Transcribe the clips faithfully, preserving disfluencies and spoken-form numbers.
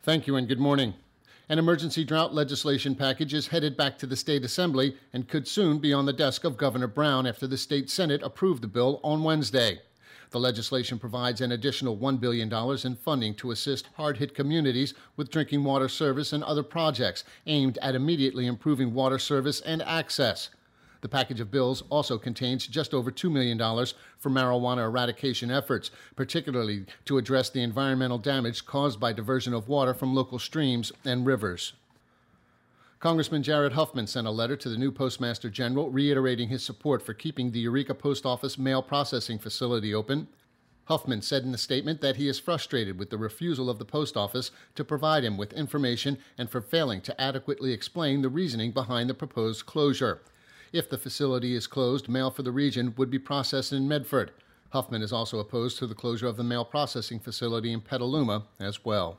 Thank you and good morning. An emergency drought legislation package is headed back to the state assembly and could soon be on the desk of Governor Brown after the state Senate approved the bill on Wednesday. The legislation provides an additional one billion dollars in funding to assist hard-hit communities with drinking water service and other projects aimed at immediately improving water service and access. The package of bills also contains just over two million dollars for marijuana eradication efforts, particularly to address the environmental damage caused by diversion of water from local streams and rivers. Congressman Jared Huffman sent a letter to the new Postmaster General reiterating his support for keeping the Eureka Post Office mail processing facility open. Huffman said in a statement that he is frustrated with the refusal of the post office to provide him with information and for failing to adequately explain the reasoning behind the proposed closure. If the facility is closed, mail for the region would be processed in Medford. Huffman is also opposed to the closure of the mail processing facility in Petaluma as well.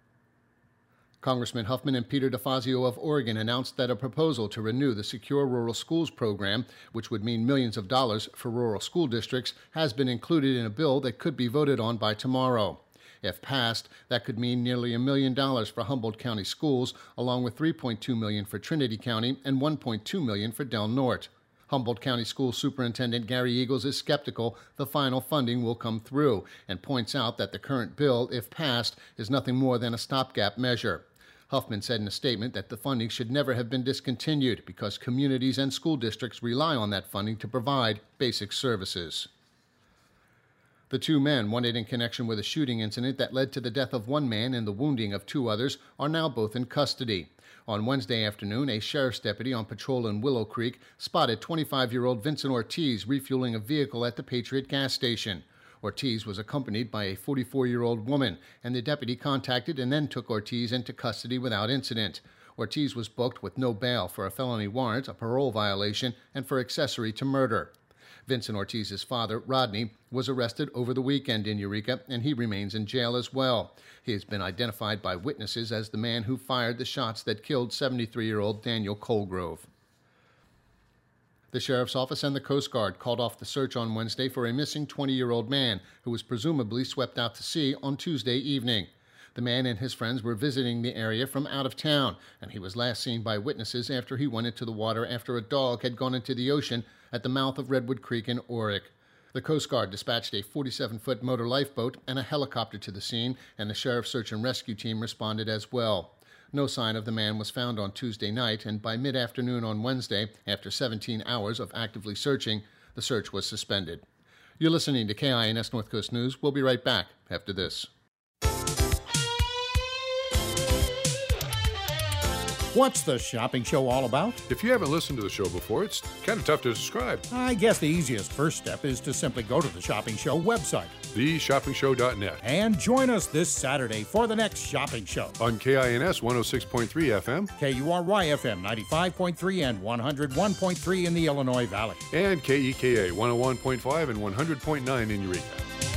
Congressman Huffman and Peter DeFazio of Oregon announced that a proposal to renew the Secure Rural Schools program, which would mean millions of dollars for rural school districts, has been included in a bill that could be voted on by tomorrow. If passed, that could mean nearly a million dollars for Humboldt County schools, along with three point two million dollars for Trinity County and one point two million dollars for Del Norte. Humboldt County School Superintendent Gary Eagles is skeptical the final funding will come through and points out that the current bill, if passed, is nothing more than a stopgap measure. Huffman said in a statement that the funding should never have been discontinued because communities and school districts rely on that funding to provide basic services. The two men, wanted in connection with a shooting incident that led to the death of one man and the wounding of two others, are now both in custody. On Wednesday afternoon, a sheriff's deputy on patrol in Willow Creek spotted twenty-five-year-old Vincent Ortiz refueling a vehicle at the Patriot gas station. Ortiz was accompanied by a forty-four-year-old woman, and the deputy contacted and then took Ortiz into custody without incident. Ortiz was booked with no bail for a felony warrant, a parole violation, and for accessory to murder. Vincent Ortiz's father, Rodney, was arrested over the weekend in Eureka, and he remains in jail as well. He has been identified by witnesses as the man who fired the shots that killed seventy-three-year-old Daniel Colgrove. The Sheriff's Office and the Coast Guard called off the search on Wednesday for a missing twenty-year-old man who was presumably swept out to sea on Tuesday evening. The man and his friends were visiting the area from out of town, and he was last seen by witnesses after he went into the water after a dog had gone into the ocean at the mouth of Redwood Creek in Orick. The Coast Guard dispatched a forty-seven-foot motor lifeboat and a helicopter to the scene, and the Sheriff's Search and Rescue Team responded as well. No sign of the man was found on Tuesday night, and by mid-afternoon on Wednesday, after seventeen hours of actively searching, the search was suspended. You're listening to K I N S North Coast News. We'll be right back after this. What's the shopping show all about? If you haven't listened to the show before, it's kind of tough to describe. I guess the easiest first step is to simply go to the Shopping Show website, the shopping show dot net, and join us this Saturday for the next shopping show. On K I N S one oh six point three F M, K U R Y F M ninety-five point three and one oh one point three in the Illinois Valley, and K E K A one oh one point five and one hundred point nine in Eureka.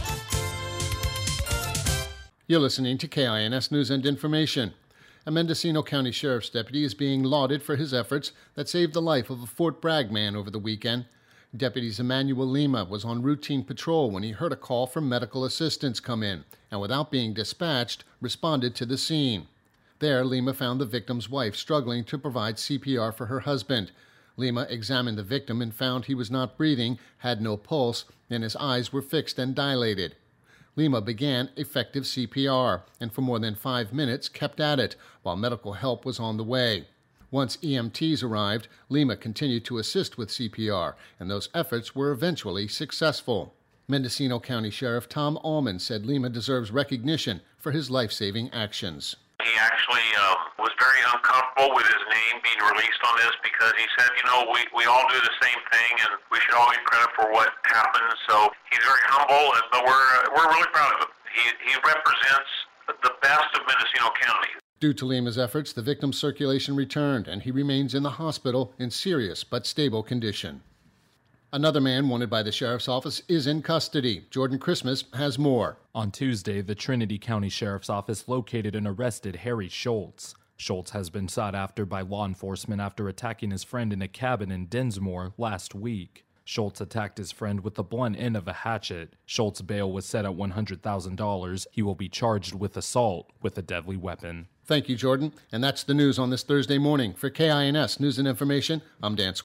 You're listening to K I N S News and Information. A Mendocino County Sheriff's deputy is being lauded for his efforts that saved the life of a Fort Bragg man over the weekend. Deputy Emmanuel Lima was on routine patrol when he heard a call for medical assistance come in, and without being dispatched, responded to the scene. There, Lima found the victim's wife struggling to provide C P R for her husband. Lima examined the victim and found he was not breathing, had no pulse, and his eyes were fixed and dilated. Lima began effective C P R, and for more than five minutes kept at it, while medical help was on the way. Once E M Ts arrived, Lima continued to assist with C P R, and those efforts were eventually successful. Mendocino County Sheriff Tom Allman said Lima deserves recognition for his life-saving actions. He actually uh, was very uncomfortable with his name being released on this because he said, you know, we, we all do the same thing and we should all get credit for what happened. So he's very humble, and, but we're, we're really proud of him. He, he represents the best of Mendocino County. Due to Lima's efforts, the victim's circulation returned, and he remains in the hospital in serious but stable condition. Another man wanted by the Sheriff's Office is in custody. Jordan Christmas has more. On Tuesday, the Trinity County Sheriff's Office located and arrested Harry Schultz. Schultz has been sought after by law enforcement after attacking his friend in a cabin in Dinsmore last week. Schultz attacked his friend with the blunt end of a hatchet. Schultz's bail was set at one hundred thousand dollars. He will be charged with assault with a deadly weapon. Thank you, Jordan. And that's the news on this Thursday morning. For K I N S News and Information, I'm Dan Squire.